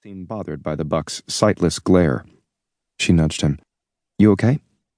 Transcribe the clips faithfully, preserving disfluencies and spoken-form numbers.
seemed bothered by the buck's sightless glare. She nudged him. "You okay?"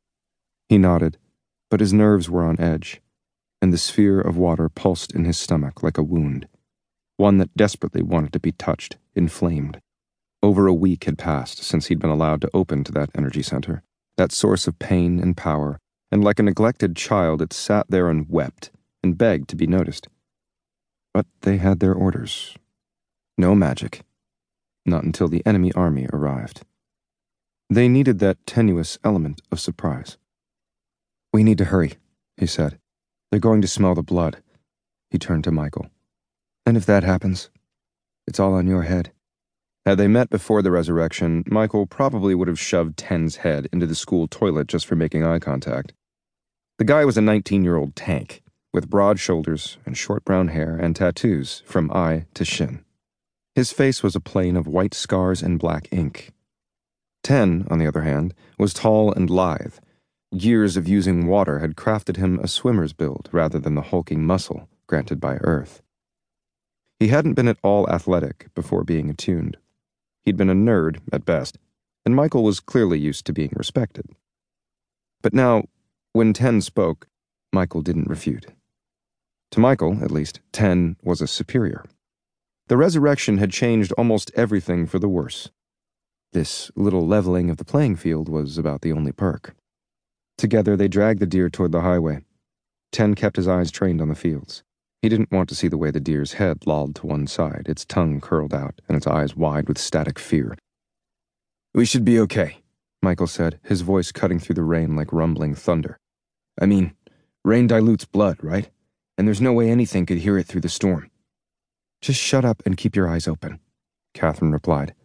He nodded, but his nerves were on edge, and the sphere of water pulsed in his stomach like a wound, one that desperately wanted to be touched, inflamed. Over a week had passed since he'd been allowed to open to that energy center, that source of pain and power, and like a neglected child it sat there and wept, and begged to be noticed. But they had their orders. No magic. Not until the enemy army arrived. They needed that tenuous element of surprise. "We need to hurry," he said. "They're going to smell the blood." He turned to Michael. "And if that happens, it's all on your head." Had they met before the resurrection, Michael probably would have shoved Ten's head into the school toilet just for making eye contact. The guy was a nineteen-year-old tank, with broad shoulders and short brown hair and tattoos from eye to shin. His face was a plain of white scars and black ink. Ten, on the other hand, was tall and lithe. Years of using water had crafted him a swimmer's build rather than the hulking muscle granted by Earth. He hadn't been at all athletic before being attuned. He'd been a nerd at best, and Michael was clearly used to being respected. But now, when Ten spoke, Michael didn't refute. To Michael, at least, Ten was a superior. The resurrection had changed almost everything for the worse. This little leveling of the playing field was about the only perk. Together they dragged the deer toward the highway. Ten kept his eyes trained on the fields. He didn't want to see the way the deer's head lolled to one side, its tongue curled out, and its eyes wide with static fear. "We should be okay," Michael said, his voice cutting through the rain like rumbling thunder. "I mean, rain dilutes blood, right? And there's no way anything could hear it through the storm." "Just shut up and keep your eyes open," Catherine replied.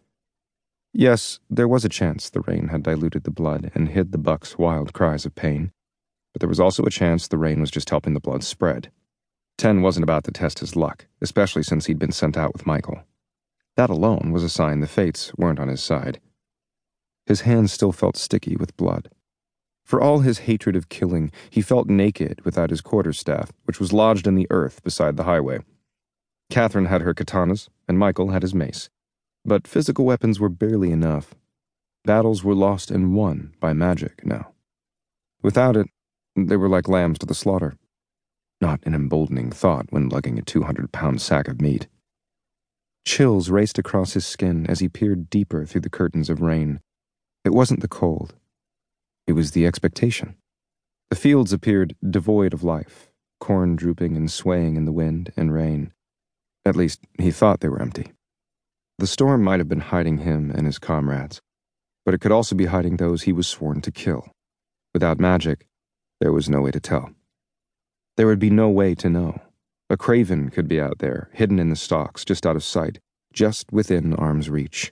Yes, there was a chance the rain had diluted the blood and hid the buck's wild cries of pain, but there was also a chance the rain was just helping the blood spread. Ten wasn't about to test his luck, especially since he'd been sent out with Michael. That alone was a sign the fates weren't on his side. His hands still felt sticky with blood. For all his hatred of killing, he felt naked without his quarterstaff, which was lodged in the earth beside the highway. Catherine had her katanas, and Michael had his mace. But physical weapons were barely enough. Battles were lost and won by magic now. Without it, they were like lambs to the slaughter. Not an emboldening thought when lugging a two hundred pound sack of meat. Chills raced across his skin as he peered deeper through the curtains of rain. It wasn't the cold. It was the expectation. The fields appeared devoid of life, corn drooping and swaying in the wind and rain. At least, he thought they were empty. The storm might have been hiding him and his comrades, but it could also be hiding those he was sworn to kill. Without magic, there was no way to tell. There would be no way to know. A craven could be out there, hidden in the stalks, just out of sight, just within arm's reach.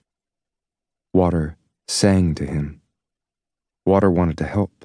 Water sang to him. Water wanted to help.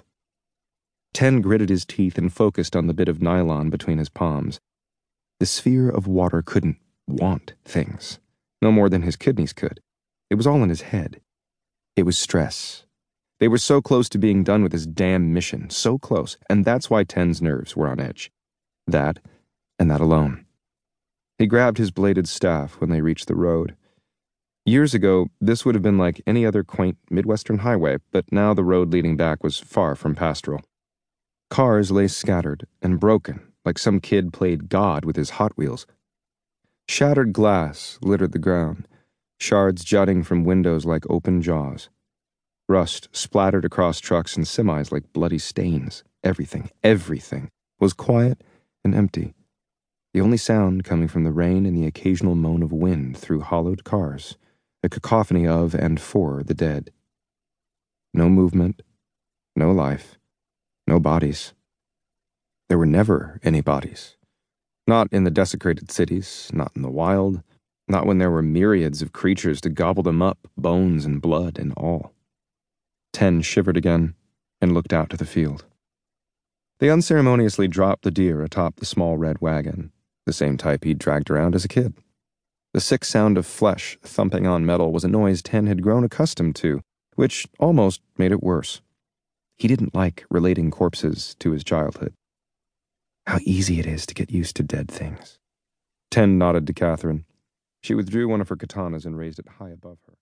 Ten gritted his teeth and focused on the bit of nylon between his palms. The sphere of water couldn't want things, no more than his kidneys could. It was all in his head. It was stress. They were so close to being done with his damn mission, so close, and that's why Ten's nerves were on edge. That, and that alone. He grabbed his bladed staff when they reached the road. Years ago, this would have been like any other quaint Midwestern highway, but now the road leading back was far from pastoral. Cars lay scattered and broken, like some kid played God with his Hot Wheels. Shattered glass littered the ground, shards jutting from windows like open jaws. Rust splattered across trucks and semis like bloody stains. Everything, everything was quiet and empty. The only sound coming from the rain and the occasional moan of wind through hollowed cars, a cacophony of and for the dead. No movement, no life, no bodies. There were never any bodies. Not in the desecrated cities, not in the wild, not when there were myriads of creatures to gobble them up, bones and blood and all. Ten shivered again and looked out to the field. They unceremoniously dropped the deer atop the small red wagon, the same type he'd dragged around as a kid. The sick sound of flesh thumping on metal was a noise Ten had grown accustomed to, which almost made it worse. He didn't like relating corpses to his childhood. How easy it is to get used to dead things. Ten nodded to Catherine. She withdrew one of her katanas and raised it high above her.